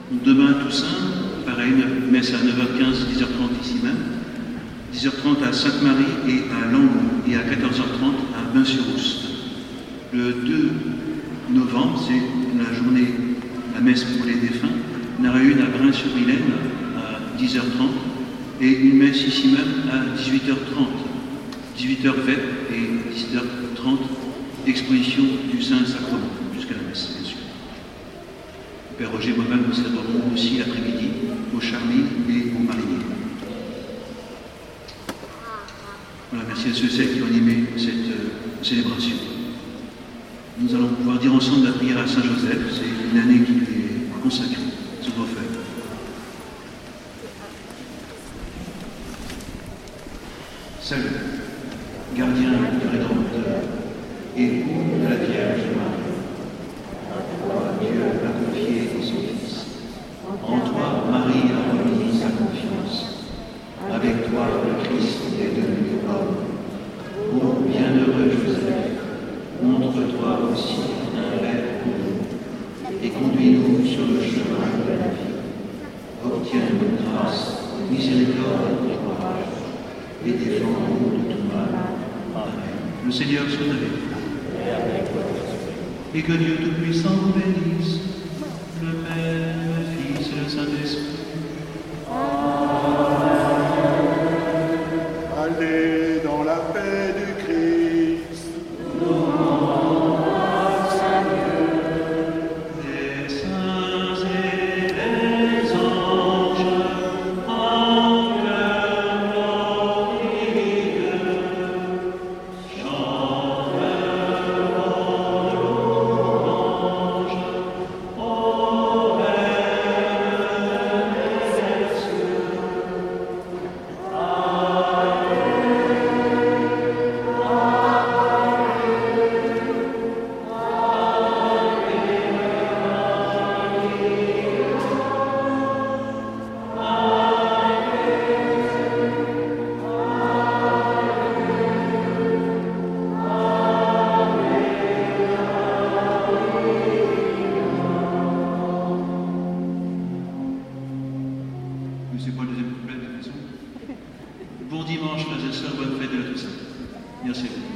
Demain, Toussaint, pareil, messe à 9h15, 10h30 ici même. 10h30 à Sainte-Marie et à Langon, et à 14h30 à Bain-sur-Oust. Le 2 novembre, c'est la journée, la messe pour les défunts. Il y en aura une à Brain-sur-Vilaine à 10h30 et une messe ici même à 18h30. 18h vêpres et 17h30 exposition du Saint-Sacrement, jusqu'à la messe, bien sûr. Le Père Roger et moi-même nous célébrerons aussi l'après-midi au Charmilles et au Marinier. Voilà, merci à ceux et celles qui ont animé cette célébration. Nous allons pouvoir dire ensemble la prière à Saint-Joseph. C'est une année qui lui est consacrée sur vos feuilles. Salut, gardien du Rédempteur, époux de la Vierge Marie. À toi, Dieu a confié son Fils. En toi, Marie a remis sa confiance. Avec toi, le Christ est devenu homme. Ô bienheureux Joseph, montre-toi aussi un Père pour nous et conduis-nous sur le chemin de la vie. Obtiens-nous grâce, miséricorde et courage et défends-nous de tout mal. Amen. Le Seigneur soit avec vous. Et que Dieu Tout-Puissant vous bénisse, le Père, le Fils et le Saint-Esprit. Allez dans la paix du Christ. Les saints et les anges en leur glorieux chantent leur louange au Père des cieux. Mais c'est pas le deuxième couplet de toute façon. Bon dimanche, frères et sœurs, bonne fête de la Toussaint. Merci.